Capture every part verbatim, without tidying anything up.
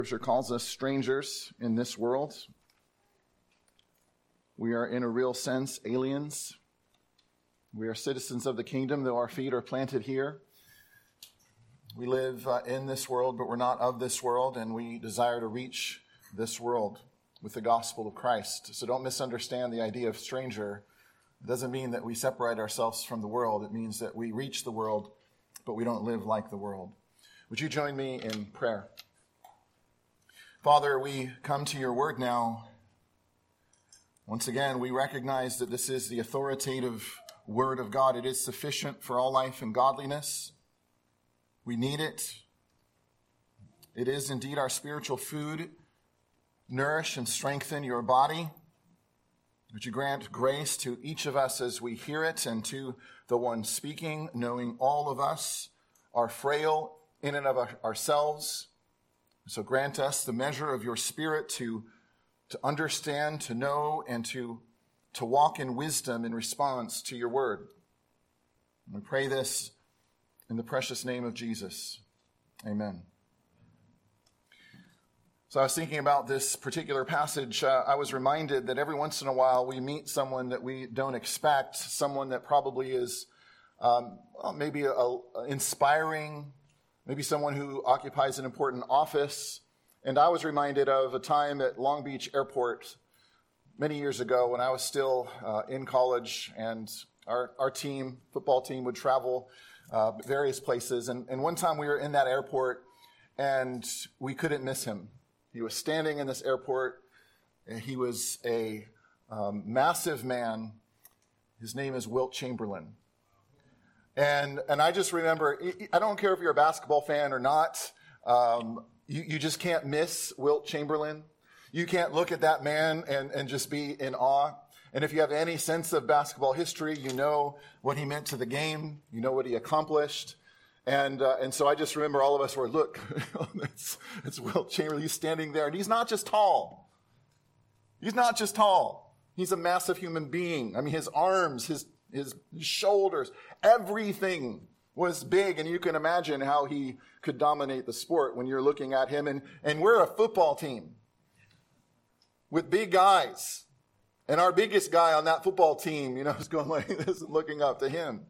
Scripture calls us strangers in this world. We are, in a real sense, aliens. We are citizens of the kingdom, though our feet are planted here. We live uh, in this world, but we're not of this world, and we desire to reach this world with the gospel of Christ. So don't misunderstand the idea of stranger. It doesn't mean that we separate ourselves from the world. It means that we reach the world, but we don't live like the world. Would you join me in prayer? Father, we come to your word now. Once again, we recognize that this is the authoritative word of God. It is sufficient for all life and godliness. We need it. It is indeed our spiritual food. Nourish and strengthen your body. Would you grant grace to each of us as we hear it, and to the one speaking, knowing all of us are frail in and of ourselves. So grant us the measure of your Spirit to, to understand, to know, and to, to walk in wisdom in response to your word. And we pray this in the precious name of Jesus. Amen. So I was thinking about this particular passage. Uh, I was reminded that every once in a while we meet someone that we don't expect, someone that probably is um, well, maybe a, a inspiring, maybe someone who occupies an important office. And I was reminded of a time at Long Beach Airport many years ago when I was still uh, in college, and our, our team, football team, would travel uh, various places. And, and one time we were in that airport, and we couldn't miss him. He was standing in this airport, and he was a um, massive man. His name is Wilt Chamberlain. And and I just remember, I don't care if you're a basketball fan or not, um, you, you just can't miss Wilt Chamberlain. You can't look at that man and, and just be in awe. And if you have any sense of basketball history, you know what he meant to the game. You know what he accomplished. And uh, and so I just remember all of us were, look, it's, it's Wilt Chamberlain. He's standing there, and he's not just tall. He's not just tall. He's a massive human being. I mean, his arms, his his shoulders, everything was big, and you can imagine how he could dominate the sport when you're looking at him. And, and we're a football team with big guys. And our biggest guy on that football team, you know, is going like this and looking up to him.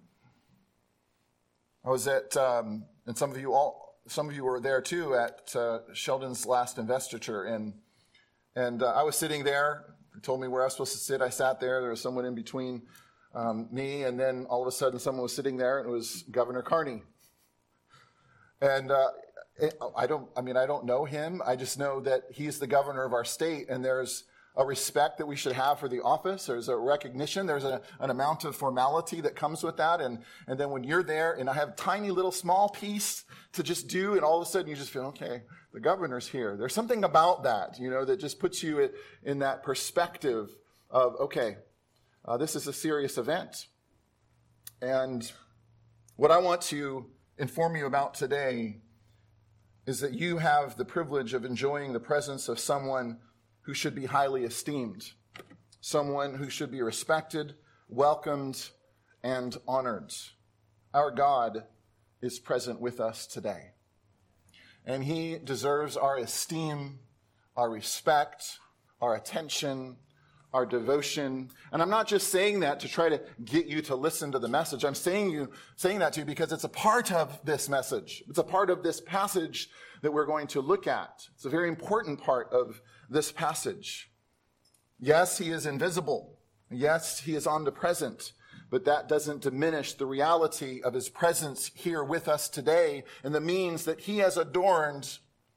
I was at, um, and some of you all, some of you were there too, at uh, Sheldon's last investiture, and and uh, I was sitting there. They told me where I was supposed to sit. I sat there. There was someone in between um, me, and then all of a sudden, someone was sitting there, and it was Governor Carney. And uh, it, I don't, I mean, I don't know him. I just know that he's the governor of our state, and there's a respect that we should have for the office. There's a recognition. There's a, an amount of formality that comes with that. And, and then when you're there, and I have a tiny little small piece to just do, and all of a sudden you just feel, okay, the governor's here. There's something about that, you know, that just puts you in, in that perspective of, okay, uh, this is a serious event. And what I want to inform you about today is that you have the privilege of enjoying the presence of someone who should be highly esteemed, someone who should be respected, welcomed, and honored. Our God is present with us today, and he deserves our esteem, our respect, our attention, our devotion. And I'm not just saying that to try to get you to listen to the message. I'm saying you saying that to you because it's a part of this message. It's a part of this passage that we're going to look at. It's a very important part of this passage. Yes, he is invisible. Yes, he is omnipresent, but that doesn't diminish the reality of his presence here with us today and the means that he has adorned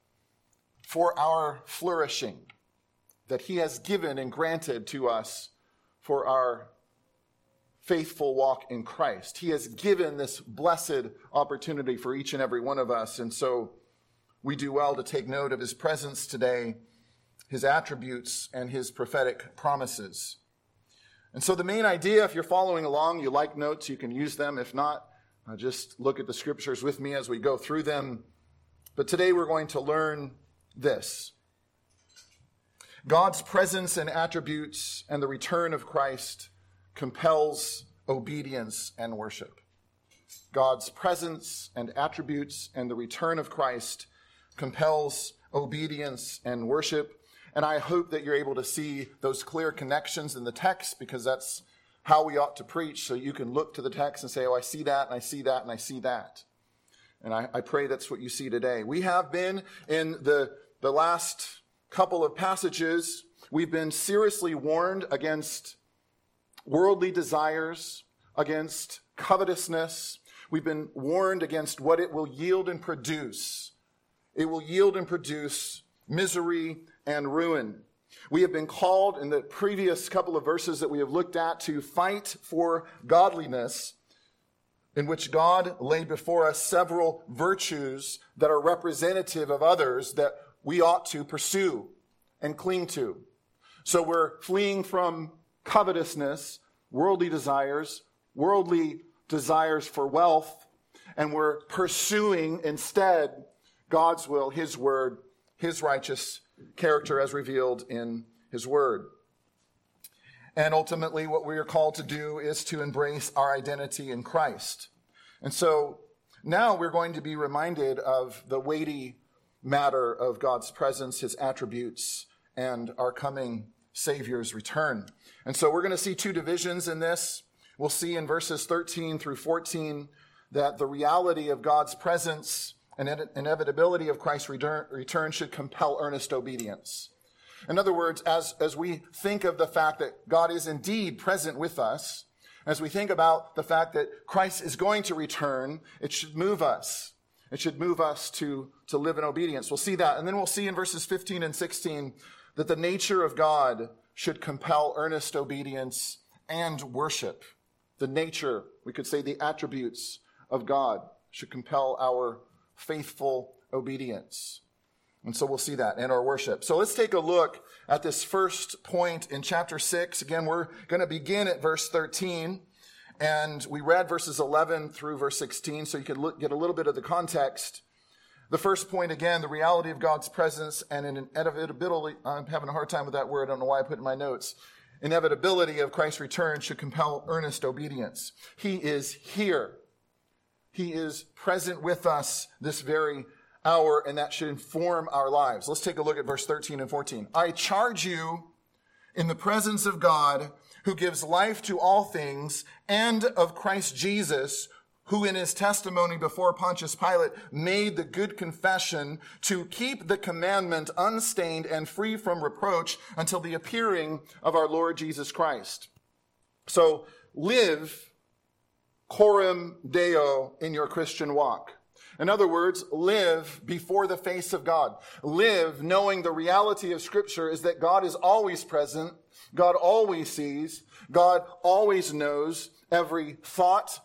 for our flourishing, that he has given and granted to us for our faithful walk in Christ. He has given this blessed opportunity for each and every one of us, and so we do well to take note of his presence today, his attributes, and his prophetic promises. And so the main idea, if you're following along, you like notes, you can use them. If not, uh, just look at the scriptures with me as we go through them. But today we're going to learn this. God's presence and attributes and the return of Christ compels obedience and worship. God's presence and attributes and the return of Christ compels obedience, and worship. And I hope that you're able to see those clear connections in the text, because that's how we ought to preach. So you can look to the text and say, oh, I see that, and I see that, and I see that. And I, I pray that's what you see today. We have been in the, the last couple of passages, we've been seriously warned against worldly desires, against covetousness. We've been warned against what it will yield and produce. It will yield and produce misery and ruin. We have been called in the previous couple of verses that we have looked at to fight for godliness, in which God laid before us several virtues that are representative of others that we ought to pursue and cling to. So we're fleeing from covetousness, worldly desires, worldly desires for wealth, and we're pursuing instead God's will, His word, His righteous character as revealed in His word. And ultimately what we are called to do is to embrace our identity in Christ. And so now we're going to be reminded of the weighty matter of God's presence, His attributes, and our coming Savior's return. And so we're going to see two divisions in this. We'll see in verses thirteen through fourteen that the reality of God's presence and inevitability of Christ's return should compel earnest obedience. In other words, as, as we think of the fact that God is indeed present with us, as we think about the fact that Christ is going to return, it should move us. It should move us to, to live in obedience. We'll see that. And then we'll see in verses fifteen and sixteen that the nature of God should compel earnest obedience and worship. The nature, we could say the attributes of God should compel our faithful obedience. And so we'll see that in our worship. So let's take a look at this first point in chapter six. Again, we're going to begin at verse thirteen. And we read verses eleven through verse sixteen, so you can look, get a little bit of the context. The first point, again, the reality of God's presence and an inevitability. I'm having a hard time with that word. I don't know why I put it in my notes. Inevitability of Christ's return should compel earnest obedience. He is here. He is present with us this very hour, and that should inform our lives. Let's take a look at verse thirteen and fourteen. I charge you in the presence of God, who gives life to all things, and of Christ Jesus, who in his testimony before Pontius Pilate made the good confession to keep the commandment unstained and free from reproach until the appearing of our Lord Jesus Christ. So live coram Deo in your Christian walk. In other words, live before the face of God. Live knowing the reality of Scripture is that God is always present. God always sees. God always knows every thought,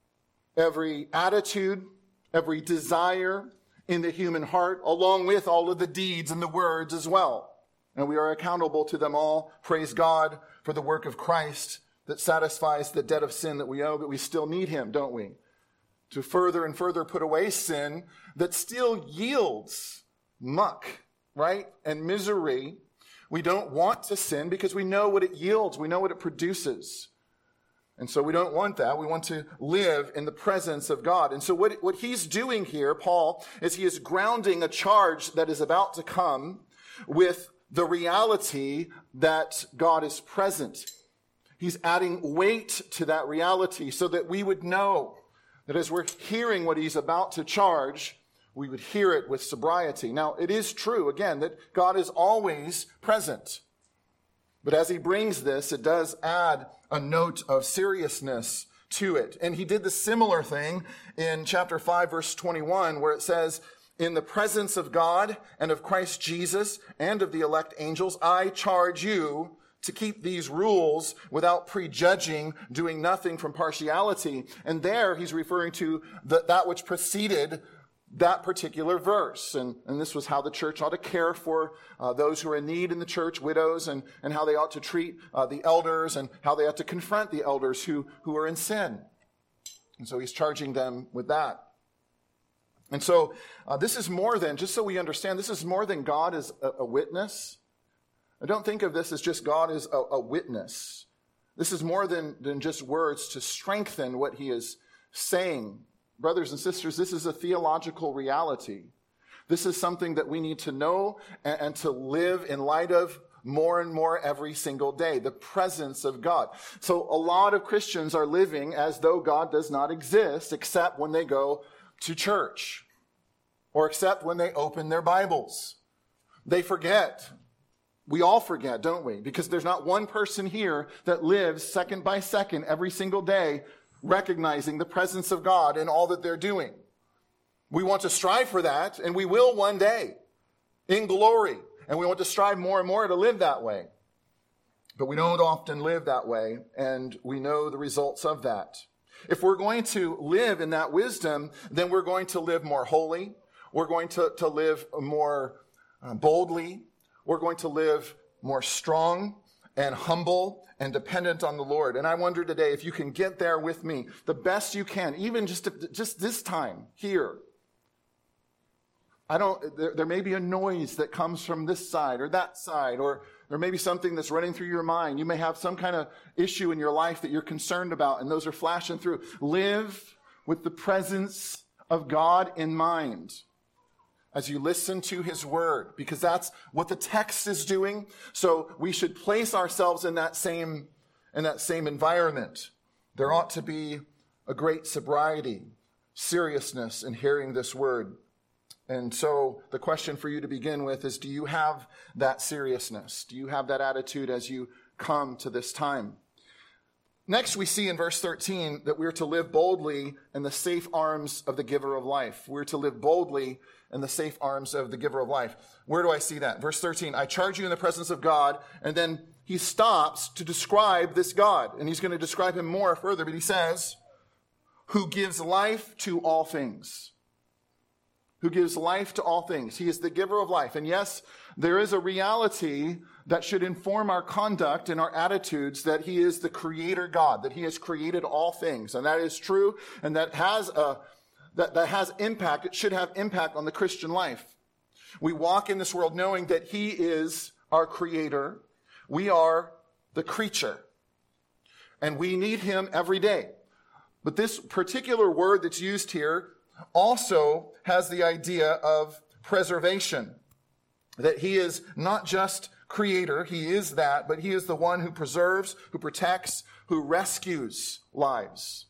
every attitude, every desire in the human heart, along with all of the deeds and the words as well. And we are accountable to them all. Praise God for the work of Christ that satisfies the debt of sin that we owe, but we still need him, don't we? To further and further put away sin that still yields muck, right? And misery. We don't want to sin because we know what it yields. We know what it produces. And so we don't want that. We want to live in the presence of God. And so what, what he's doing here, Paul, is he is grounding a charge that is about to come with the reality that God is present. He's adding weight to that reality so that we would know that as we're hearing what he's about to charge, we would hear it with sobriety. Now, it is true, again, that God is always present. But as he brings this, it does add a note of seriousness to it. And he did the similar thing in chapter five, verse twenty-one, where it says, in the presence of God and of Christ Jesus and of the elect angels, I charge you to keep these rules without prejudging, doing nothing from partiality. And there he's referring to the, that which preceded that particular verse. And, and this was how the church ought to care for uh, those who are in need in the church, widows, and, and how they ought to treat uh, the elders, and how they ought to confront the elders who, who are in sin. And so he's charging them with that. And so uh, this is more than, just so we understand, this is more than God is a, a witness. I don't think of this as just God is a, a witness. This is more than, than just words to strengthen what he is saying. Brothers and sisters, this is a theological reality. This is something that we need to know and, and to live in light of more and more every single day, the presence of God. So a lot of Christians are living as though God does not exist except when they go to church or except when they open their Bibles. They forget. We all forget, don't we? Because there's not one person here that lives second by second every single day recognizing the presence of God in all that they're doing. We want to strive for that, and we will one day in glory. And we want to strive more and more to live that way. But we don't often live that way, and we know the results of that. If we're going to live in that wisdom, then we're going to live more holy. We're going to, to live more uh, boldly. We're going to live more strong and humble and dependent on the Lord. And I wonder today if you can get there with me the best you can, even just, just this time here. I don't, there, there may be a noise that comes from this side or that side, or there may be something that's running through your mind. You may have some kind of issue in your life that you're concerned about, and those are flashing through. Live with the presence of God in mind as you listen to his word, because that's what the text is doing. So we should place ourselves in that same, in that same environment. There ought to be a great sobriety, seriousness in hearing this word. And so the question for you to begin with is, do you have that seriousness? Do you have that attitude as you come to this time? Next, we see in verse thirteen that we're to live boldly in the safe arms of the giver of life. We're to live boldly in the safe arms of the giver of life. Where do I see that? Verse thirteen, I charge you in the presence of God. And then he stops to describe this God. And he's going to describe him more further, but he says, who gives life to all things. Who gives life to all things. He is the giver of life. And yes, there is a reality that should inform our conduct and our attitudes that he is the creator God, that he has created all things. And that is true, and that has a that, that has impact. It should have impact on the Christian life. We walk in this world knowing that he is our creator. We are the creature. And we need him every day. But this particular word that's used here also has the idea of preservation. That he is not just creator, he is that, but he is the one who preserves, who protects, who rescues lives.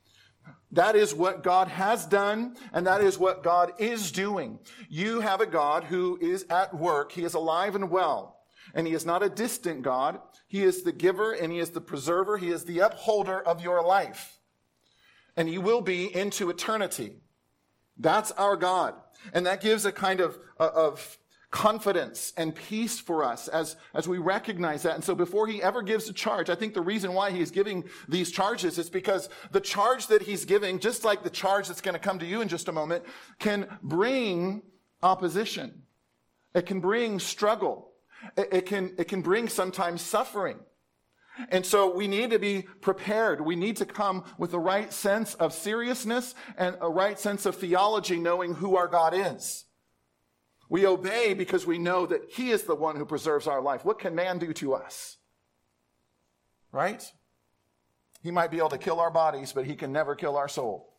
That is what God has done, and that is what God is doing. You have a God who is at work. He is alive and well, and he is not a distant God. He is the giver, and he is the preserver. He is the upholder of your life, and he will be into eternity. That's our God. And that gives a kind of, of confidence and peace for us as, as we recognize that. And so before he ever gives a charge, I think the reason why he's giving these charges is because the charge that he's giving, just like the charge that's going to come to you in just a moment, can bring opposition. It can bring struggle. It, it can, it can bring sometimes suffering. And so we need to be prepared. We need to come with the right sense of seriousness and a right sense of theology, knowing who our God is. We obey because we know that he is the one who preserves our life. What can man do to us? Right? He might be able to kill our bodies, but he can never kill our soul.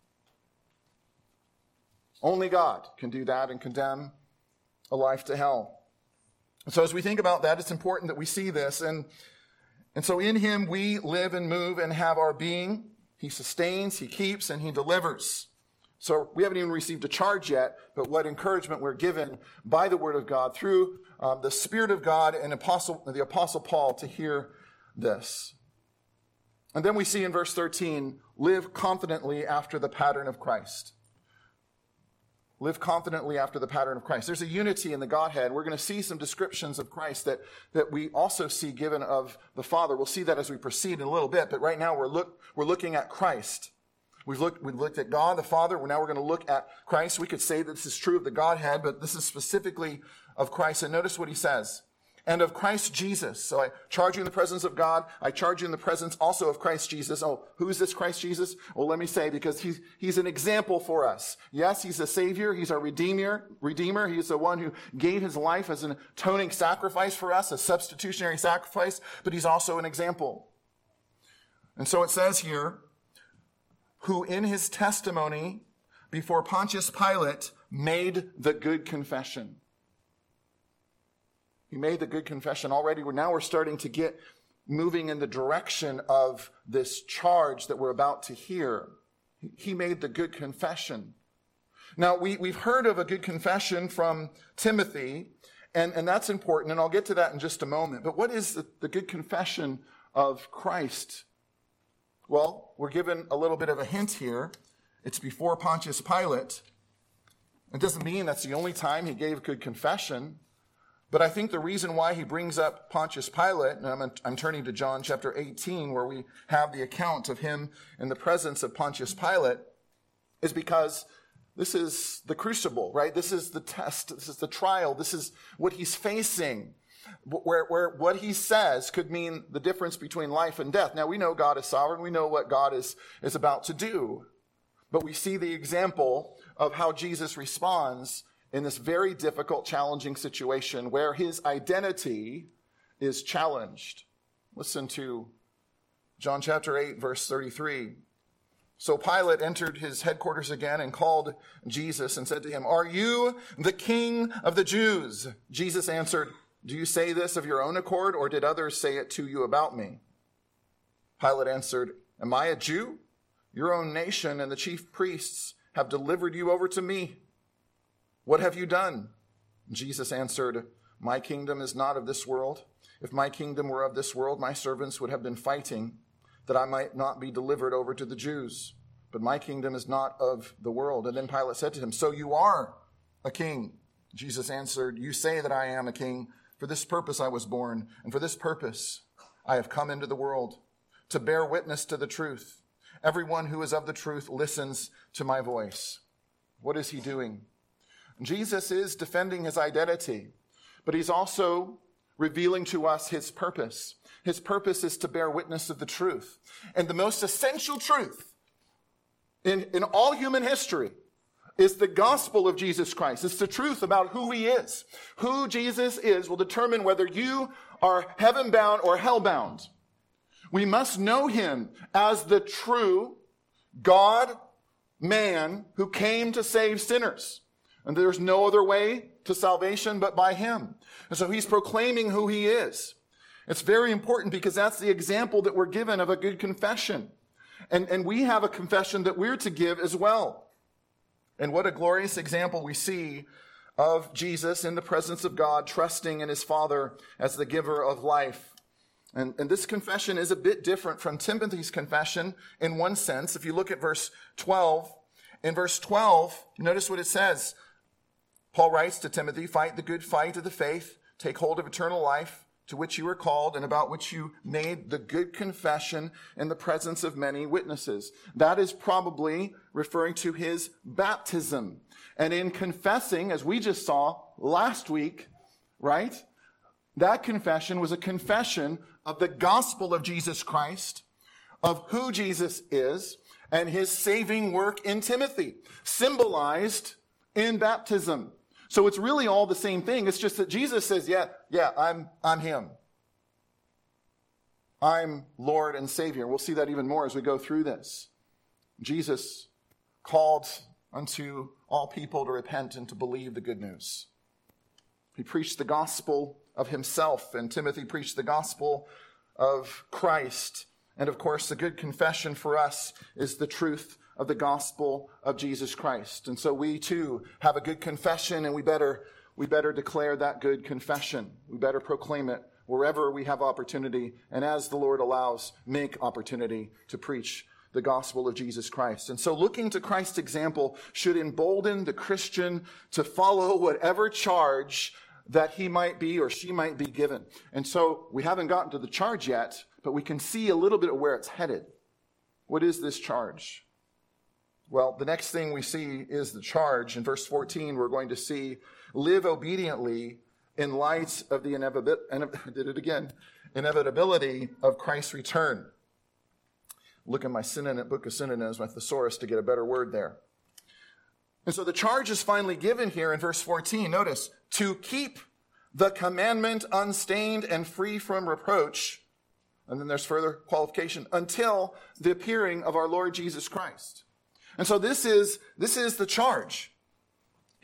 Only God can do that and condemn a life to hell. So as we think about that, it's important that we see this. And And so in him we live and move and have our being. He sustains, he keeps, and he delivers. So we haven't even received a charge yet, but what encouragement we're given by the word of God through um, the Spirit of God and Apostle, the Apostle Paul to hear this. And then we see in verse thirteen, live confidently after the pattern of Christ. Live confidently after the pattern of Christ. There's a unity in the Godhead. We're going to see some descriptions of Christ that, that we also see given of the Father. We'll see that as we proceed in a little bit, but right now we're look we're looking at Christ. We've looked we've looked at God the Father. Now we're going to look at Christ. We could say that this is true of the Godhead, but this is specifically of Christ. And notice what he says. And of Christ Jesus. So I charge you in the presence of God. I charge you in the presence also of Christ Jesus. Oh, who's this Christ Jesus? Well, let me say, because he's, he's an example for us. Yes, he's a Savior. He's our Redeemer. Redeemer. He's the one who gave his life as an atoning sacrifice for us, a substitutionary sacrifice, but he's also an example. And so it says here, who in his testimony before Pontius Pilate made the good confession. He made the good confession already. We're, now we're starting to get moving in the direction of this charge that we're about to hear. He made the good confession. Now, we, we've heard of a good confession from Timothy, and, and that's important, and I'll get to that in just a moment. But what is the, the good confession of Christ? Well, we're given a little bit of a hint here. It's before Pontius Pilate. It doesn't mean that's the only time he gave good confession. But I think the reason why he brings up Pontius Pilate, and I'm, I'm turning to John chapter eighteen, where we have the account of him in the presence of Pontius Pilate, is because this is the crucible, right? This is the test. This is the trial. This is what he's facing, where, where what he says could mean the difference between life and death. Now, we know God is sovereign. We know what God is, is about to do. But we see the example of how Jesus responds in this very difficult, challenging situation where his identity is challenged. Listen to John chapter eight, verse thirty-three. So Pilate entered his headquarters again and called Jesus and said to him, "Are you the king of the Jews?" Jesus answered, "Do you say this of your own accord, or did others say it to you about me?" Pilate answered, "Am I a Jew? Your own nation and the chief priests have delivered you over to me. What have you done?" Jesus answered, "My kingdom is not of this world. If my kingdom were of this world, my servants would have been fighting that I might not be delivered over to the Jews. But my kingdom is not of the world." And then Pilate said to him, "So you are a king?" Jesus answered, "You say that I am a king. For this purpose I was born, and for this purpose I have come into the world, to bear witness to the truth. Everyone who is of the truth listens to my voice." What is he doing? Jesus is defending his identity, but he's also revealing to us his purpose. His purpose is to bear witness of the truth. And the most essential truth in, in all human history is the gospel of Jesus Christ. It's the truth about who he is. Who Jesus is will determine whether you are heaven-bound or hell-bound. We must know him as the true God, man, who came to save sinners. And there's no other way to salvation but by him. And so he's proclaiming who he is. It's very important because that's the example that we're given of a good confession. And, and we have a confession that we're to give as well. And what a glorious example we see of Jesus in the presence of God, trusting in his Father as the giver of life. And, and this confession is a bit different from Timothy's confession in one sense. If you look at verse twelve, in verse twelve, notice what it says. Paul writes to Timothy, "Fight the good fight of the faith, take hold of eternal life, to which you were called and about which you made the good confession in the presence of many witnesses." That is probably referring to his baptism. And in confessing, as we just saw last week, right? That confession was a confession of the gospel of Jesus Christ, of who Jesus is, and his saving work in Timothy, symbolized in baptism. So it's really all the same thing. It's just that Jesus says, yeah, yeah, I'm, I'm him. I'm Lord and Savior. We'll see that even more as we go through this. Jesus called unto all people to repent and to believe the good news. He preached the gospel of himself, and Timothy preached the gospel of Christ. And of course, the good confession for us is the truth of the gospel of Jesus Christ. And so we too have a good confession, and we better, we better declare that good confession. We better proclaim it wherever we have opportunity, and as the Lord allows, make opportunity to preach the gospel of Jesus Christ. And so looking to Christ's example should embolden the Christian to follow whatever charge that he might be or she might be given. And so we haven't gotten to the charge yet, but we can see a little bit of where it's headed. What is this charge? Well, the next thing we see is the charge. In verse fourteen, we're going to see, live obediently in light of the inevitability, did it again, inevitability of Christ's return. Look in my synonym, book of synonyms, my thesaurus, to get a better word there. And so the charge is finally given here in verse fourteen. Notice, to keep the commandment unstained and free from reproach. And then there's further qualification, until the appearing of our Lord Jesus Christ. And so this is, this is the charge.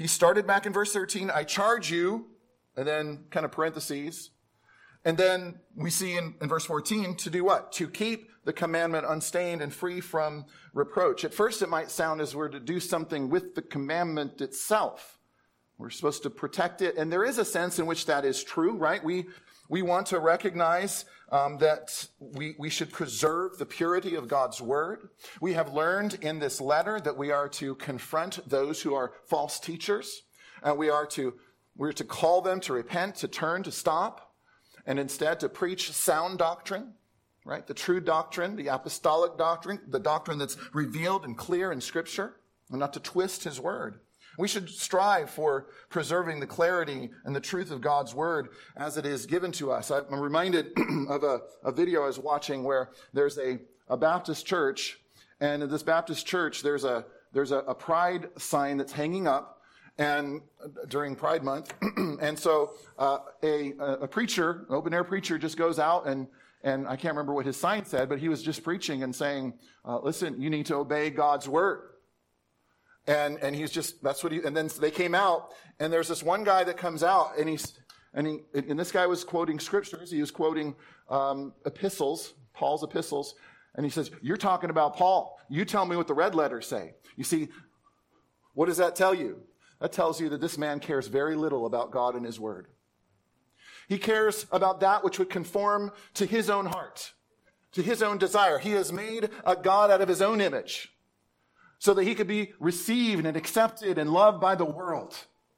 He started back in verse thirteen, I charge you, and then kind of parentheses. And then we see in, in verse fourteen to do what? To keep the commandment unstained and free from reproach. At first it might sound as we're to do something with the commandment itself. We're supposed to protect it. And there is a sense in which that is true, right? We we want to recognize um, that we, we should preserve the purity of God's word. We have learned in this letter that we are to confront those who are false teachers. And we are to, we're to call them to repent, to turn, to stop, and instead to preach sound doctrine, right? The true doctrine, the apostolic doctrine, the doctrine that's revealed and clear in Scripture, and not to twist his word. We should strive for preserving the clarity and the truth of God's word as it is given to us. I'm reminded of a, a video I was watching where there's a, a Baptist church, and in this Baptist church, there's a there's a, a pride sign that's hanging up, and during Pride Month, and so uh, a a preacher, an open air preacher, just goes out and and I can't remember what his sign said, but he was just preaching and saying, uh, "Listen, you need to obey God's word." And and he's just, that's what he, and then they came out, and there's this one guy that comes out, and he's, and he, and this guy was quoting scriptures, he was quoting um, epistles, Paul's epistles, and he says, you're talking about Paul, you tell me what the red letters say. You see, what does that tell you? That tells you that this man cares very little about God and his word. He cares about that which would conform to his own heart, to his own desire. He has made a God out of his own image, so that he could be received and accepted and loved by the world.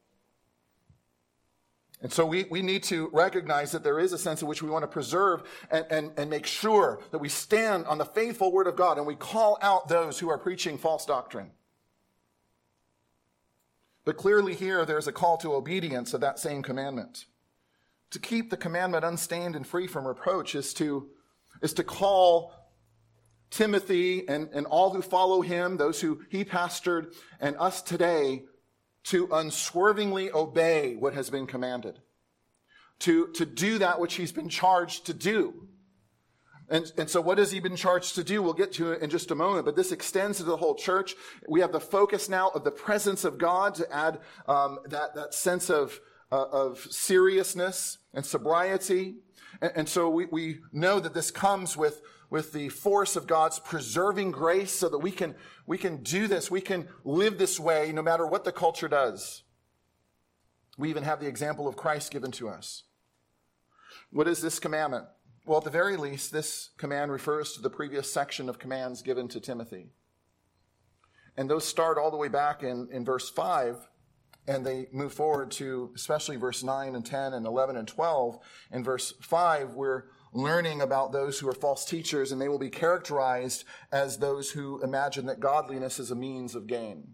And so we, we need to recognize that there is a sense in which we want to preserve and, and, and make sure that we stand on the faithful word of God, and we call out those who are preaching false doctrine. But clearly here there's a call to obedience of that same commandment. To keep the commandment unstained and free from reproach is to, is to call Timothy and, and all who follow him, those who he pastored, and us today, to unswervingly obey what has been commanded. To, to do that which he's been charged to do. And, and so what has he been charged to do? We'll get to it in just a moment, but this extends to the whole church. We have the focus now of the presence of God to add um, that, that sense of, uh, of seriousness and sobriety. And, and so we, we know that this comes with with the force of God's preserving grace, so that we can, we can do this. We can live this way no matter what the culture does. We even have the example of Christ given to us. What is this commandment? Well, at the very least, this command refers to the previous section of commands given to Timothy. And those start all the way back in, in verse five, and they move forward to especially verse nine and ten and eleven and twelve. In verse five, we're learning about those who are false teachers, and they will be characterized as those who imagine that godliness is a means of gain.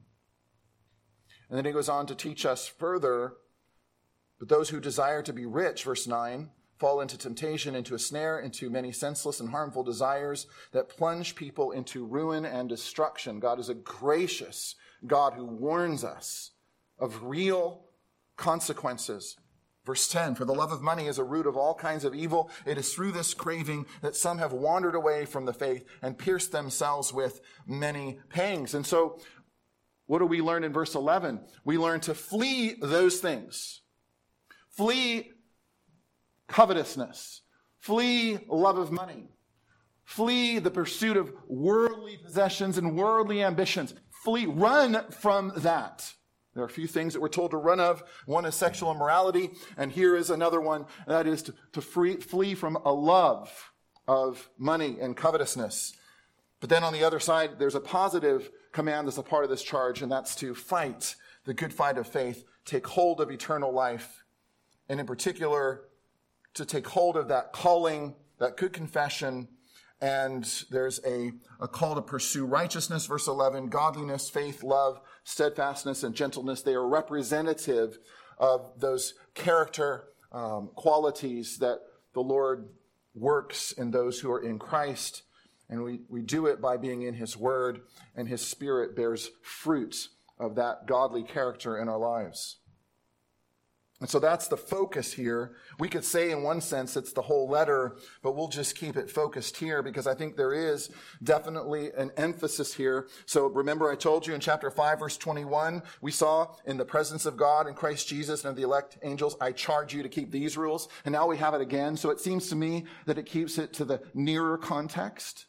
And then he goes on to teach us further, but those who desire to be rich, verse nine, fall into temptation, into a snare, into many senseless and harmful desires that plunge people into ruin and destruction. God is a gracious God who warns us of real consequences. Verse ten, for the love of money is a root of all kinds of evil. It is through this craving that some have wandered away from the faith and pierced themselves with many pangs. And so what do we learn in verse eleven? We learn to flee those things. Flee covetousness. Flee love of money. Flee the pursuit of worldly possessions and worldly ambitions. Flee, run from that. There are a few things that we're told to run of. One is sexual immorality, and here is another one, and that is to, to free, flee from a love of money and covetousness. But then on the other side, there's a positive command that's a part of this charge, and that's to fight the good fight of faith, take hold of eternal life, and in particular, to take hold of that calling, that good confession. And there's a, a call to pursue righteousness, verse eleven, godliness, faith, love, steadfastness, and gentleness. They are representative of those character um, qualities that the Lord works in those who are in Christ. And we, we do it by being in his word, and his Spirit bears fruit of that godly character in our lives. And so that's the focus here. We could say in one sense it's the whole letter, but we'll just keep it focused here because I think there is definitely an emphasis here. So remember I told you in chapter five, verse twenty-one, we saw in the presence of God and Christ Jesus and of the elect angels, I charge you to keep these rules. And now we have it again. So it seems to me that it keeps it to the nearer context.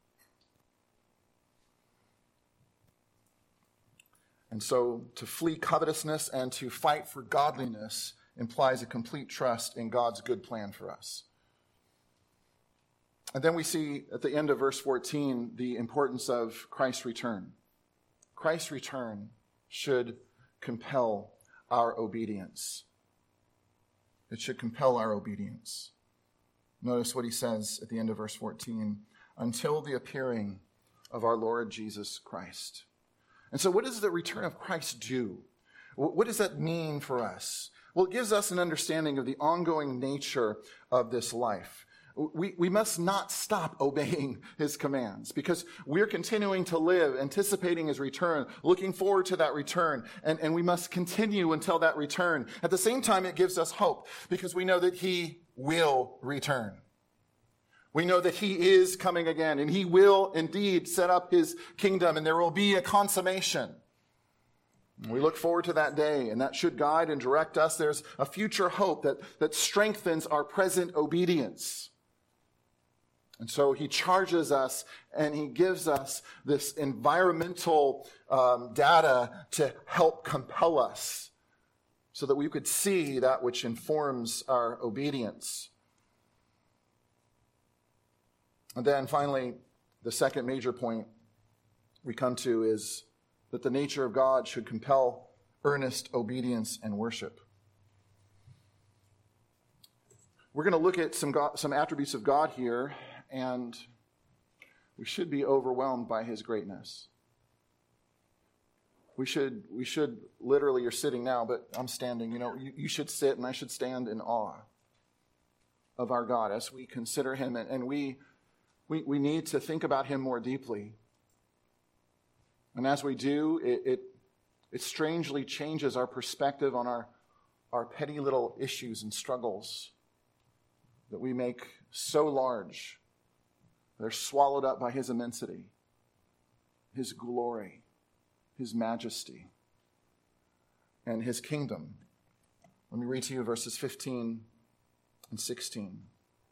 And so to flee covetousness and to fight for godliness implies a complete trust in God's good plan for us. And then we see at the end of verse fourteen the importance of Christ's return. Christ's return should compel our obedience. It should compel our obedience. Notice what he says at the end of verse fourteen, until the appearing of our Lord Jesus Christ. And so what does the return of Christ do? What does that mean for us? Well, it gives us an understanding of the ongoing nature of this life. We, we must not stop obeying his commands because we're continuing to live, anticipating his return, looking forward to that return, and, and we must continue until that return. At the same time, it gives us hope because we know that he will return. We know that he is coming again, and he will indeed set up his kingdom, and there will be a consummation. We look forward to that day, and that should guide and direct us. There's a future hope that, that strengthens our present obedience. And so he charges us, and he gives us this environmental um, data to help compel us so that we could see that which informs our obedience. And then finally, the second major point we come to is that the nature of God should compel earnest obedience and worship. We're going to look at some God, some attributes of God here, and we should be overwhelmed by his greatness. We should, we should literally, you're sitting now, but I'm standing, you know, you, you should sit and I should stand in awe of our God as we consider him, and, and we We, we need to think about him more deeply. And as we do, it, it, it strangely changes our perspective on our, our petty little issues and struggles that we make so large. They're swallowed up by his immensity, his glory, his majesty, and his kingdom. Let me read to you verses fifteen and sixteen.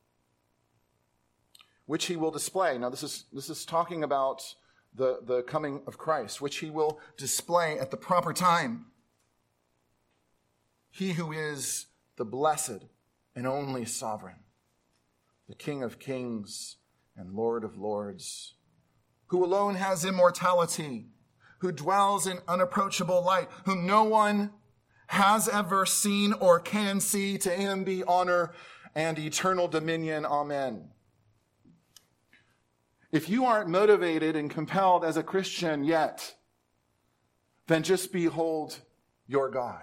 Which he will display. Now this is this is talking about the, the coming of Christ, which he will display at the proper time. He who is the blessed and only sovereign, the King of kings and Lord of lords, who alone has immortality, who dwells in unapproachable light, whom no one has ever seen or can see. To him be honor and eternal dominion. Amen. If you aren't motivated and compelled as a Christian yet, then just behold your God.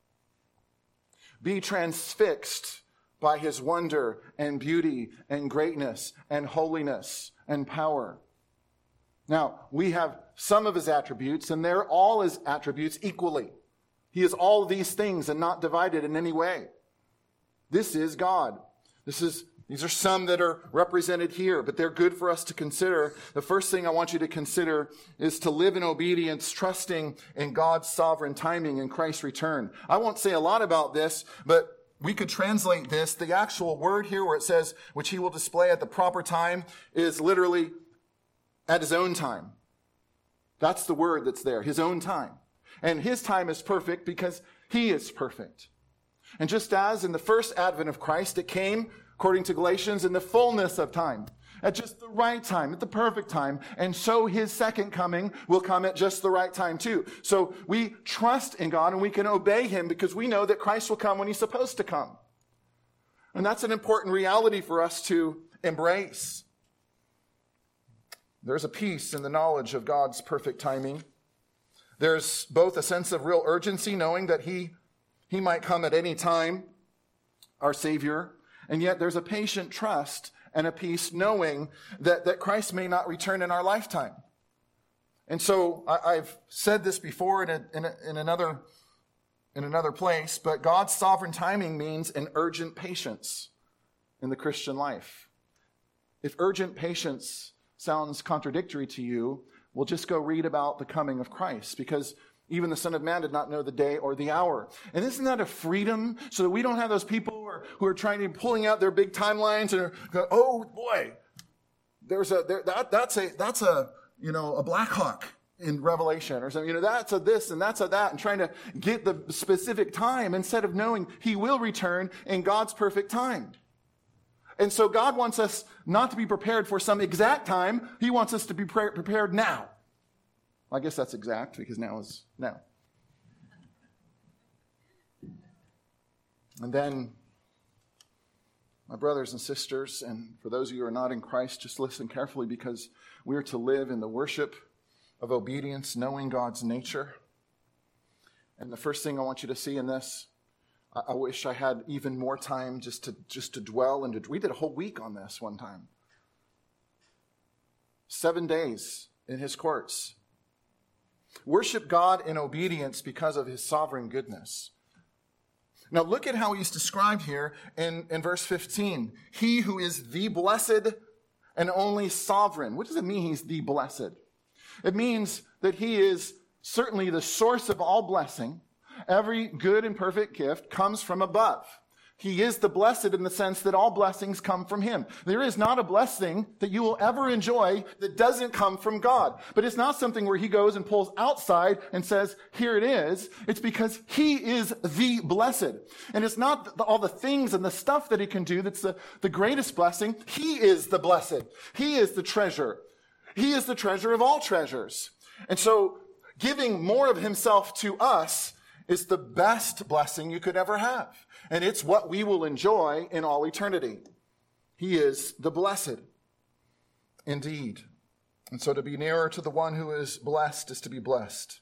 Be transfixed by his wonder and beauty and greatness and holiness and power. Now, we have some of his attributes, and they're all his attributes equally. He is all these things and not divided in any way. This is God. This is These are some that are represented here, but they're good for us to consider. The first thing I want you to consider is to live in obedience, trusting in God's sovereign timing and Christ's return. I won't say a lot about this, but we could translate this. The actual word here where it says, which he will display at the proper time, is literally at his own time. That's the word that's there, his own time. And his time is perfect because he is perfect. And just as in the first advent of Christ, it came, according to Galatians, in the fullness of time, at just the right time, at the perfect time. And so his second coming will come at just the right time too. So we trust in God and we can obey him because we know that Christ will come when he's supposed to come. And that's an important reality for us to embrace. There's a peace in the knowledge of God's perfect timing. There's both a sense of real urgency, knowing that he, he might come at any time, our Savior. And yet there's a patient trust and a peace knowing that, that Christ may not return in our lifetime. And so I, I've said this before in, a, in, a, in another in another place, but God's sovereign timing means an urgent patience in the Christian life. If urgent patience sounds contradictory to you, we'll just go read about the coming of Christ, because even the Son of Man did not know the day or the hour. And isn't that a freedom so that we don't have those people who are, who are trying to pulling out their big timelines and are go, oh boy, there's a, there, that, that's a, that's a, you know, a Black Hawk in Revelation or something. You know, that's a this and that's a that, and trying to get the specific time instead of knowing he will return in God's perfect time. And so God wants us not to be prepared for some exact time. He wants us to be pre- prepared now. I guess that's exact, because now is now. And then, my brothers and sisters, and for those of you who are not in Christ, just listen carefully, because we are to live in the worship of obedience, knowing God's nature. And the first thing I want you to see in this, I, I wish I had even more time just to just to dwell and to, we did a whole week on this one time. Seven days in his courts. Worship God in obedience because of his sovereign goodness. Now look at how he's described here in, in verse fifteen. He who is the blessed and only sovereign. What does it mean he's the blessed? It means that he is certainly the source of all blessing. Every good and perfect gift comes from above. He is the blessed in the sense that all blessings come from him. There is not a blessing that you will ever enjoy that doesn't come from God. But it's not something where he goes and pulls outside and says, here it is. It's because he is the blessed. And it's not all the things and the stuff that he can do that's the, the greatest blessing. He is the blessed. He is the treasure. He is the treasure of all treasures. And so giving more of himself to us is the best blessing you could ever have. And it's what we will enjoy in all eternity. He is the blessed indeed. And so to be nearer to the one who is blessed is to be blessed.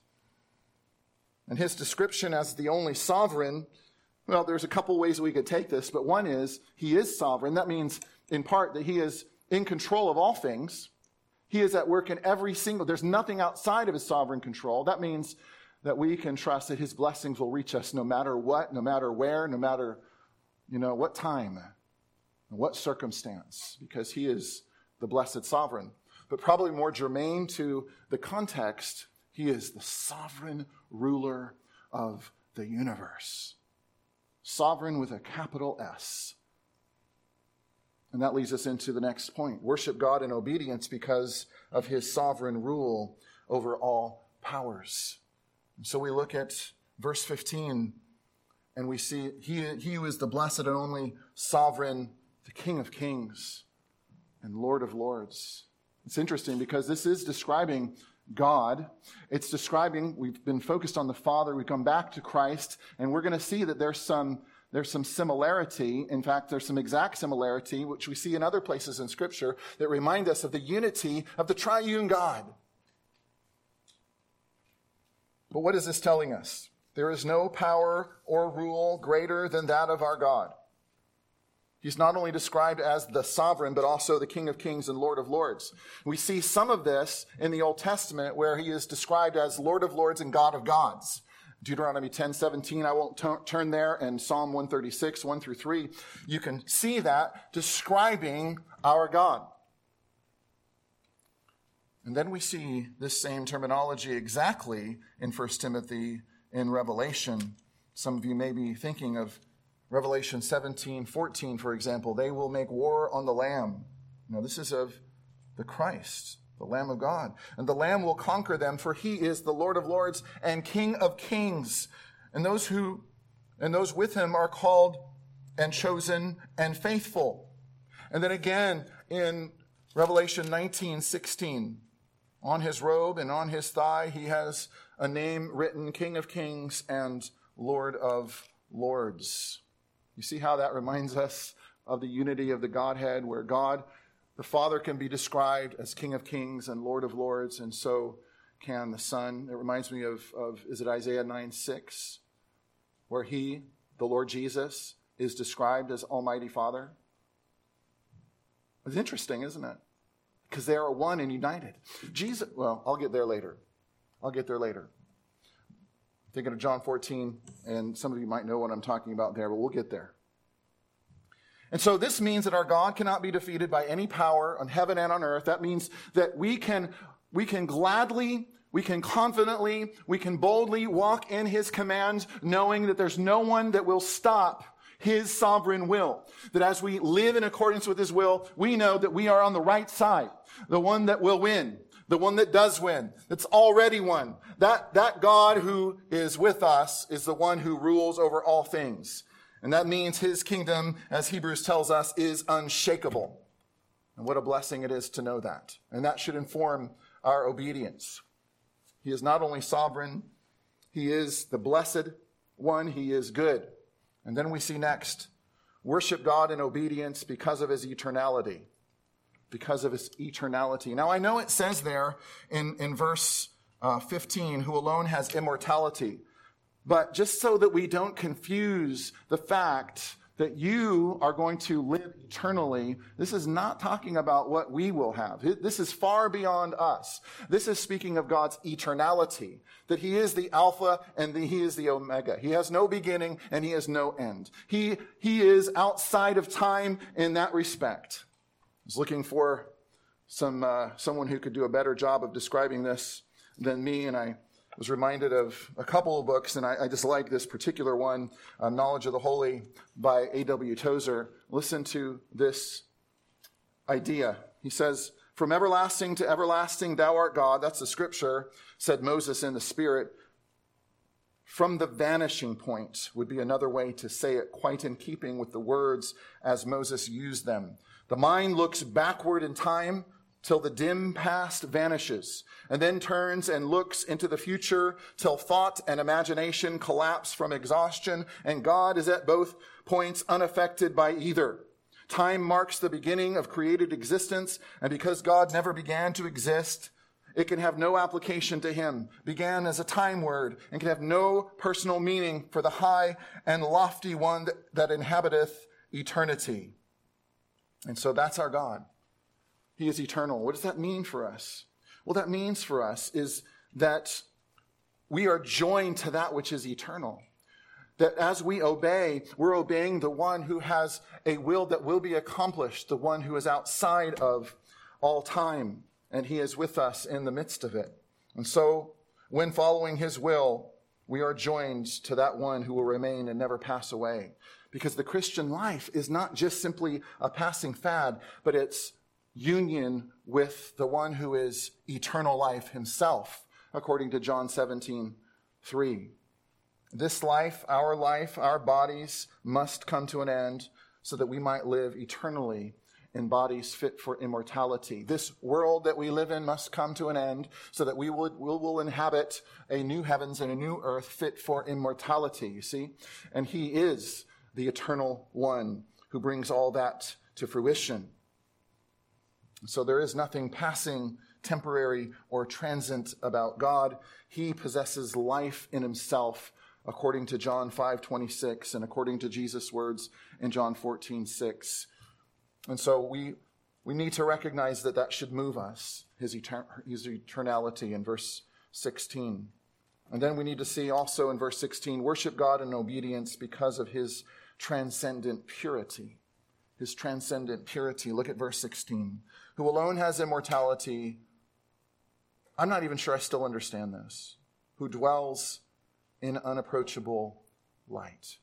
And his description as the only sovereign, well, there's a couple ways we could take this, but one is he is sovereign. That means in part that he is in control of all things. He is at work in every single, there's nothing outside of his sovereign control. That means that we can trust that his blessings will reach us no matter what, no matter where, no matter, you know, what time, what circumstance, because he is the blessed sovereign. But probably more germane to the context, he is the sovereign ruler of the universe. Sovereign with a capital S. And that leads us into the next point. Worship God in obedience because of his sovereign rule over all powers. And so we look at verse fifteen, and we see he, he who is the blessed and only sovereign, the King of kings and Lord of lords. It's interesting because this is describing God. It's describing, we've been focused on the Father, we come back to Christ, and we're going to see that there's some There's some similarity. In fact, there's some exact similarity, which we see in other places in Scripture, that remind us of the unity of the triune God. But what is this telling us? There is no power or rule greater than that of our God. He's not only described as the sovereign, but also the King of kings and Lord of lords. We see some of this in the Old Testament, where he is described as Lord of lords and God of gods. Deuteronomy ten seventeen, I won't t- turn there, and Psalm one thirty-six, one through three. You can see that describing our God. And then we see this same terminology exactly in First Timothy in Revelation. Some of you may be thinking of Revelation seventeen fourteen, for example. They will make war on the Lamb. Now, this is of the Christ, the Lamb of God. And the Lamb will conquer them, for he is the Lord of lords and King of kings. And those who, and those with him are called and chosen and faithful. And then again in Revelation nineteen sixteen, on his robe and on his thigh, he has a name written, King of kings and Lord of lords. You see how that reminds us of the unity of the Godhead, where God, the Father, can be described as King of kings and Lord of lords, and so can the Son. It reminds me of, of is it Isaiah nine six, where he, the Lord Jesus, is described as Almighty Father. It's interesting, isn't it? Because they are one and united. Jesus, well, I'll get there later. I'll get there later. Thinking of John fourteen, and some of you might know what I'm talking about there, but we'll get there. And so this means that our God cannot be defeated by any power on heaven and on earth. That means that we can, we can gladly, we can confidently, we can boldly walk in his commands, knowing that there's no one that will stop his sovereign will. That as we live in accordance with his will, we know that we are on the right side, the one that will win. The one that does win, that's already won. That, that God who is with us is the one who rules over all things. And that means his kingdom, as Hebrews tells us, is unshakable. And what a blessing it is to know that. And that should inform our obedience. He is not only sovereign, he is the blessed one, he is good. And then we see next, worship God in obedience because of his eternality. Because of his eternality. Now, I know it says there in, in verse uh, fifteen, who alone has immortality. But just so that we don't confuse the fact that you are going to live eternally, this is not talking about what we will have. This is far beyond us. This is speaking of God's eternality, that he is the Alpha and the, he is the Omega. He has no beginning and he has no end. He, he is outside of time in that respect. I was looking for some uh, someone who could do a better job of describing this than me, and I was reminded of a couple of books, and I, I just like this particular one, uh, Knowledge of the Holy by A W Tozer. Listen to this idea. He says, "From everlasting to everlasting thou art God," that's the scripture, said Moses in the Spirit. From the vanishing point would be another way to say it, quite in keeping with the words as Moses used them. The mind looks backward in time till the dim past vanishes, and then turns and looks into the future till thought and imagination collapse from exhaustion, and God is at both points unaffected by either. Time marks the beginning of created existence, and because God never began to exist, it can have no application to him, began as a time word, and can have no personal meaning for the high and lofty one that, that inhabiteth eternity. And so that's our God. He is eternal. What does that mean for us? Well, that means for us is that we are joined to that which is eternal. That as we obey, we're obeying the one who has a will that will be accomplished, the one who is outside of all time, and he is with us in the midst of it. And so, when following his will, we are joined to that one who will remain and never pass away. Because the Christian life is not just simply a passing fad, but it's union with the one who is eternal life himself, according to John seventeen three. This life, our life, our bodies must come to an end so that we might live eternally in bodies fit for immortality. This world that we live in must come to an end so that we will, we will inhabit a new heavens and a new earth fit for immortality, you see? And he is the eternal one who brings all that to fruition. So there is nothing passing, temporary, or transient about God. He possesses life in himself, according to John five twenty-six and according to Jesus' words in John fourteen six. And so we we need to recognize that that should move us, his, etern- his eternality in verse sixteen. And then we need to see also in verse sixteen, worship God in obedience because of his transcendent purity. His transcendent purity. Look at verse sixteen. Who alone has immortality. I'm not even sure I still understand this. Who dwells in unapproachable light.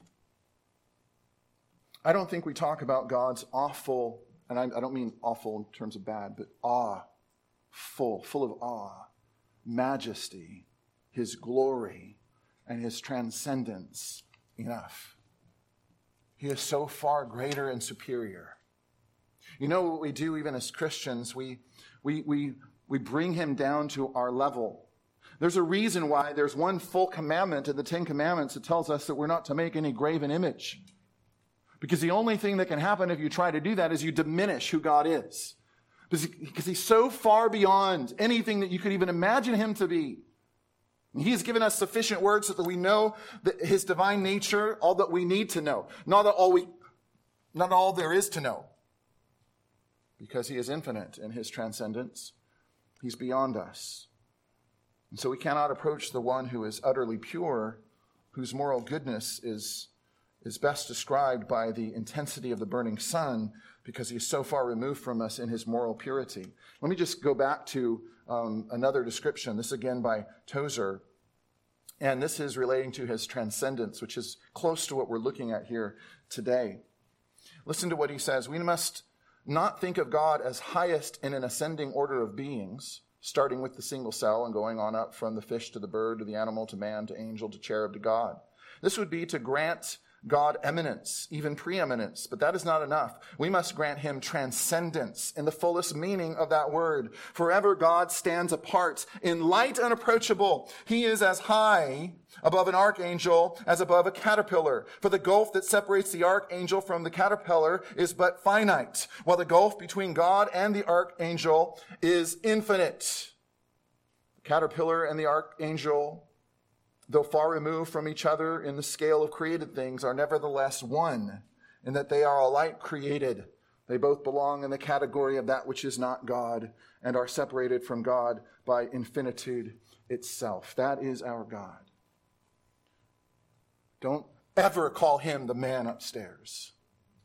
I don't think we talk about God's awful, and I, I don't mean awful in terms of bad, but awe, full, full of awe, majesty, his glory, and his transcendence enough. He is so far greater and superior. You know what we do even as Christians? We, we, we, we bring him down to our level. There's a reason why there's one full commandment in the Ten Commandments that tells us that we're not to make any graven image. Because the only thing that can happen if you try to do that is you diminish who God is. Because he's so far beyond anything that you could even imagine him to be. He has given us sufficient words so that we know that his divine nature, all that we need to know. Not all we, not all there is to know. Because he is infinite in his transcendence. He's beyond us. And so we cannot approach the one who is utterly pure, whose moral goodness is, is best described by the intensity of the burning sun, because he is so far removed from us in his moral purity. Let me just go back to um, another description, this again by Tozer. And this is relating to his transcendence, which is close to what we're looking at here today. Listen to what he says. We must not think of God as highest in an ascending order of beings, starting with the single cell and going on up from the fish to the bird to the animal to man to angel to cherub to God. This would be to grant God eminence, even preeminence, but that is not enough. We must grant him transcendence in the fullest meaning of that word. Forever God stands apart in light unapproachable. He is as high above an archangel as above a caterpillar. For the gulf that separates the archangel from the caterpillar is but finite, while the gulf between God and the archangel is infinite. The caterpillar and the archangel, though far removed from each other in the scale of created things, are nevertheless one, in that they are alike created. They both belong in the category of that which is not God and are separated from God by infinitude itself. That is our God. Don't ever call him the man upstairs.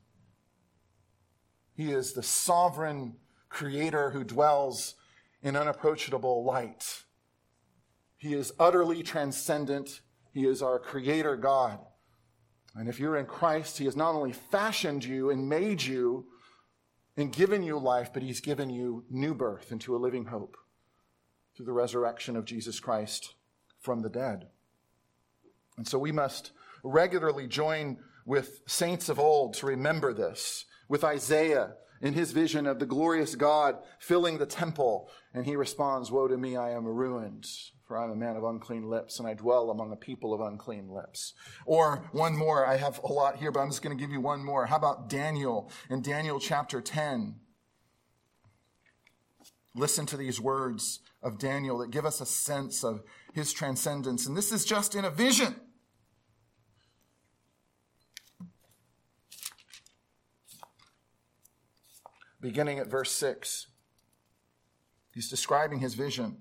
He is the sovereign creator who dwells in unapproachable light. He is utterly transcendent. He is our creator God. And if you're in Christ, he has not only fashioned you and made you and given you life, but he's given you new birth into a living hope through the resurrection of Jesus Christ from the dead. And so we must regularly join with saints of old to remember this, with Isaiah in his vision of the glorious God filling the temple. And he responds, "Woe to me, I am ruined, for I am a man of unclean lips, and I dwell among a people of unclean lips." Or one more, I have a lot here, but I'm just going to give you one more. How about Daniel in Daniel chapter ten? Listen to these words of Daniel that give us a sense of his transcendence. And this is just in a vision. Beginning at verse six. He's describing his vision.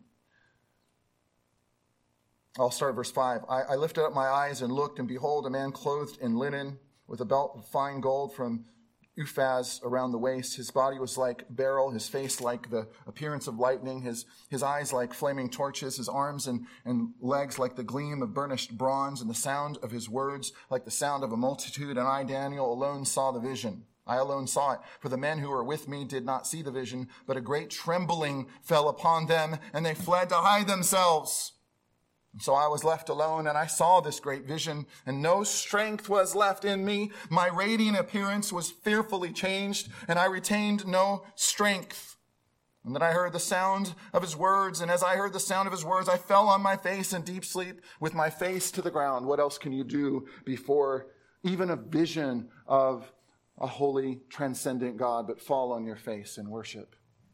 I'll start at verse five. I, I lifted up my eyes and looked, and behold, a man clothed in linen with a belt of fine gold from Uphaz around the waist. His body was like beryl, his face like the appearance of lightning, his, his eyes like flaming torches, his arms and, and legs like the gleam of burnished bronze, and the sound of his words like the sound of a multitude. And I, Daniel, alone saw the vision. I alone saw it, for the men who were with me did not see the vision, but a great trembling fell upon them, and they fled to hide themselves. And so I was left alone, and I saw this great vision, and no strength was left in me. My radiant appearance was fearfully changed, and I retained no strength. And then I heard the sound of his words, and as I heard the sound of his words, I fell on my face in deep sleep with my face to the ground. What else can you do before even a vision of a holy, transcendent God, but fall on your face in worship,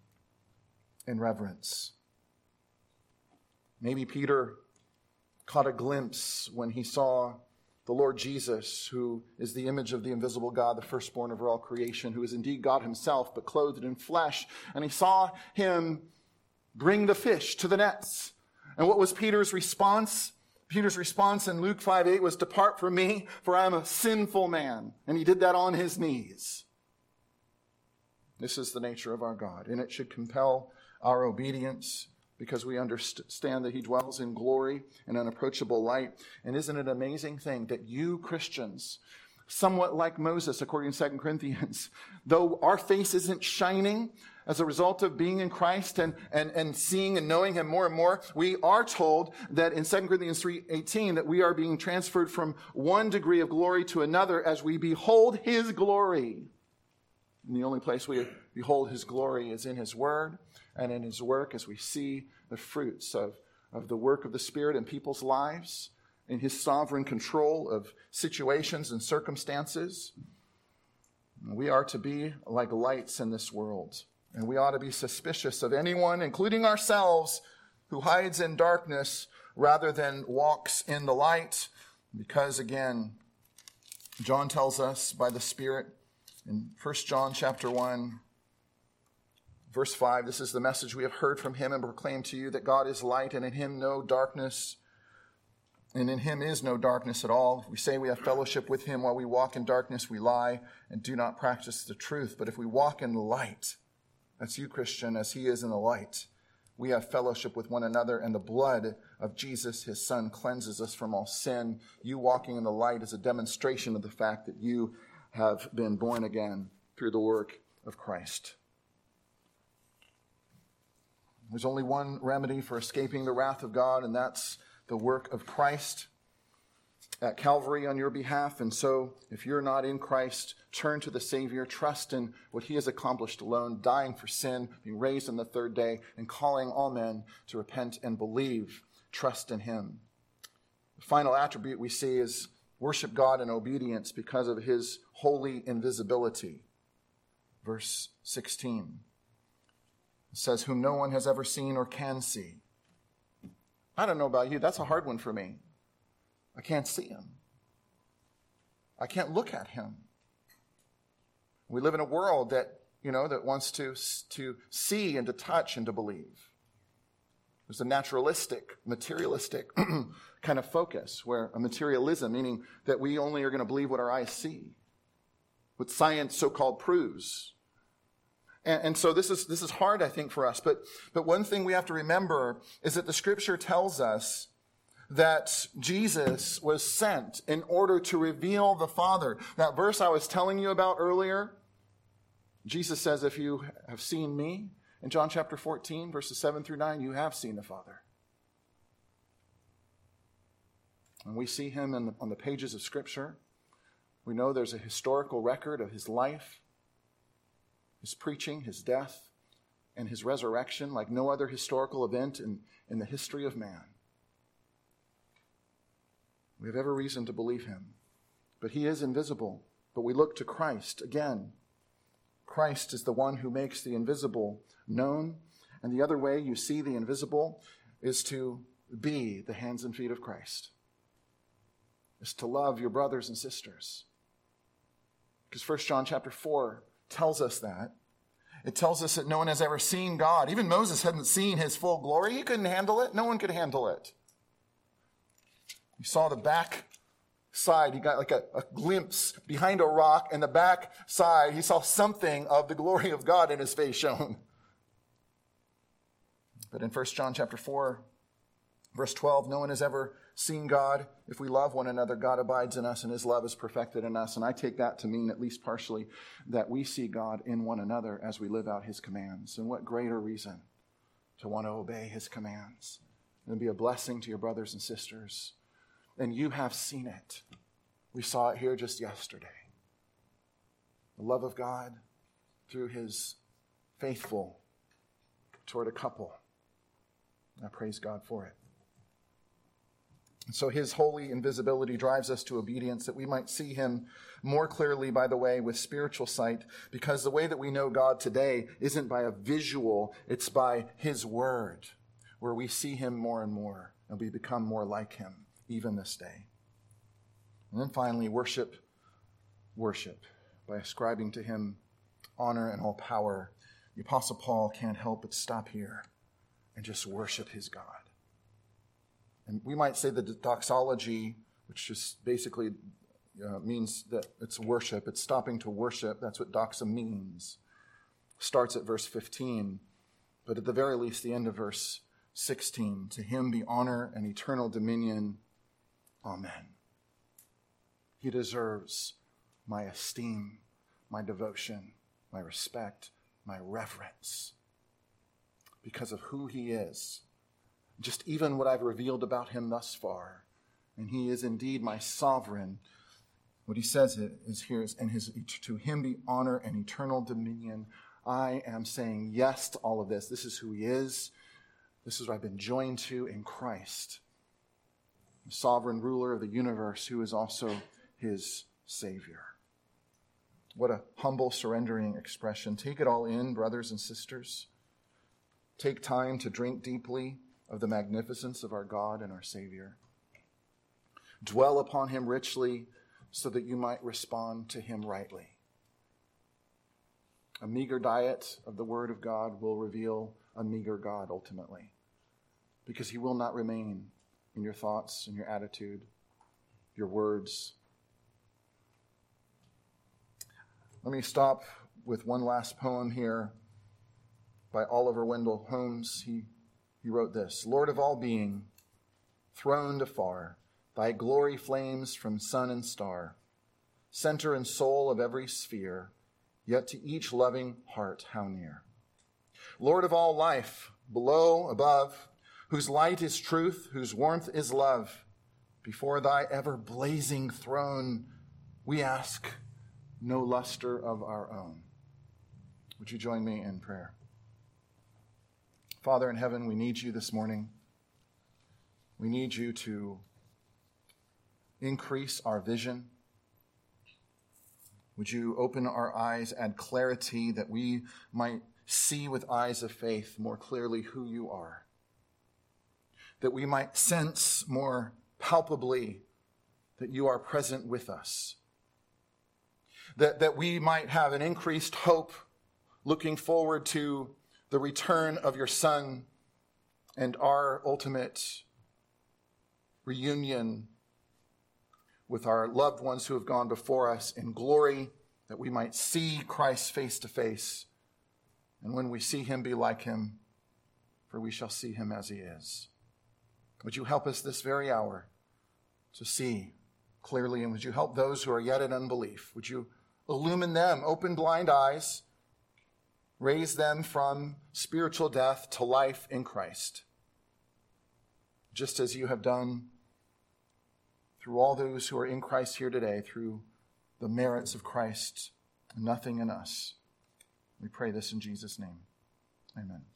in reverence? Maybe Peter caught a glimpse when he saw the Lord Jesus, who is the image of the invisible God, the firstborn of all creation, who is indeed God himself, but clothed in flesh. And he saw him bring the fish to the nets. And what was Peter's response? Peter's response in Luke five eight was, "Depart from me, for I am a sinful man." And he did that on his knees. This is the nature of our God, and it should compel our obedience because we understand that he dwells in glory and unapproachable light. And isn't it an amazing thing that you Christians, somewhat like Moses, according to Second Corinthians, though our face isn't shining as a result of being in Christ and, and, and seeing and knowing him more and more, we are told that in Second Corinthians three eighteen that we are being transferred from one degree of glory to another as we behold his glory. And the only place we behold his glory is in his word and in his work, as we see the fruits of, of the work of the Spirit in people's lives, in his sovereign control of situations and circumstances. We are to be like lights in this world, and we ought to be suspicious of anyone, including ourselves, who hides in darkness rather than walks in the light, because again, John tells us by the Spirit in First John chapter one, Verse five, this is the message we have heard from him and proclaimed to you, that God is light, and in him no darkness, and in him is no darkness at all. If we say we have fellowship with him while we walk in darkness, we lie and do not practice the truth. But if we walk in the light, that's you, Christian, as he is in the light, we have fellowship with one another, and the blood of Jesus, his son, cleanses us from all sin. You walking in the light is a demonstration of the fact that you have been born again through the work of Christ. There's only one remedy for escaping the wrath of God, and that's the work of Christ at Calvary on your behalf. And so, if you're not in Christ, turn to the Savior, trust in what he has accomplished alone, dying for sin, being raised on the third day, and calling all men to repent and believe. Trust in him. The final attribute we see is worship God in obedience because of his holy invisibility. Verse sixteen. It says, whom no one has ever seen or can see. I don't know about you, that's a hard one for me. I can't see him. I can't look at him. We live in a world that, you know, that wants to, to see and to touch and to believe. There's a naturalistic, materialistic kind of focus, where a materialism, meaning that we only are going to believe what our eyes see, what science so-called proves. And, and so this is this is hard, I think, for us. But but one thing we have to remember is that the Scripture tells us that Jesus was sent in order to reveal the Father. That verse I was telling you about earlier, Jesus says, if you have seen me, in John chapter fourteen, verses seven through nine, you have seen the Father. And we see him in the, on the pages of Scripture. We know there's a historical record of his life, his preaching, his death, and his resurrection, like no other historical event in, in the history of man. We have every reason to believe him. But he is invisible. But we look to Christ again. Christ is the one who makes the invisible known. And the other way you see the invisible is to be the hands and feet of Christ. Is to love your brothers and sisters. Because First John chapter four tells us that. It tells us that no one has ever seen God. Even Moses hadn't seen his full glory. He couldn't handle it. No one could handle it. He saw the back side. He got like a, a glimpse behind a rock, and the back side, he saw something of the glory of God in his face shown. But in First John chapter four, verse twelve, no one has ever seen God. If we love one another, God abides in us and his love is perfected in us. And I take that to mean, at least partially, that we see God in one another as we live out his commands. And what greater reason to want to obey his commands and be a blessing to your brothers and sisters. And you have seen it. We saw it here just yesterday. The love of God through his faithful toward a couple. I praise God for it. And so his holy invisibility drives us to obedience, that we might see him more clearly, by the way, with spiritual sight, because the way that we know God today isn't by a visual, it's by his word, where we see him more and more, and we become more like him, even this day. And then finally, worship, worship, by ascribing to him honor and all power. The Apostle Paul can't help but stop here and just worship his God. And we might say the doxology, which just basically uh, means that it's worship, it's stopping to worship. That's what doxa means. Starts at verse fifteen, but at the very least, the end of verse sixteen. To him be honor and eternal dominion. Amen. He deserves my esteem, my devotion, my respect, my reverence, because of who he is. Just even what I've revealed about him thus far. And he is indeed my sovereign. What he says is here is, and his, to him be honor and eternal dominion. I am saying yes to all of this. This is who he is. This is what I've been joined to in Christ, the sovereign ruler of the universe, who is also his Savior. What a humble, surrendering expression. Take it all in, brothers and sisters. Take time to drink deeply of the magnificence of our God and our Savior. Dwell upon him richly so that you might respond to him rightly. A meager diet of the Word of God will reveal a meager God ultimately, because he will not remain in your thoughts and your attitude, your words. Let me stop with one last poem here by Oliver Wendell Holmes. He, he wrote this: Lord of all being, throned afar, thy glory flames from sun and star, center and soul of every sphere, yet to each loving heart how near. Lord of all life, below, above, whose light is truth, whose warmth is love, before thy ever-blazing throne we ask no luster of our own. Would you join me in prayer? Father in heaven, we need you this morning. We need you to increase our vision. Would you open our eyes, add clarity, that we might see with eyes of faith more clearly who you are, that we might sense more palpably that you are present with us, that, that we might have an increased hope looking forward to the return of your Son and our ultimate reunion with our loved ones who have gone before us in glory, that we might see Christ face to face. And when we see him, be like him, for we shall see him as he is. Would you help us this very hour to see clearly, and would you help those who are yet in unbelief? Would you illumine them, open blind eyes, raise them from spiritual death to life in Christ, just as you have done through all those who are in Christ here today, through the merits of Christ and nothing in us. We pray this in Jesus' name. Amen.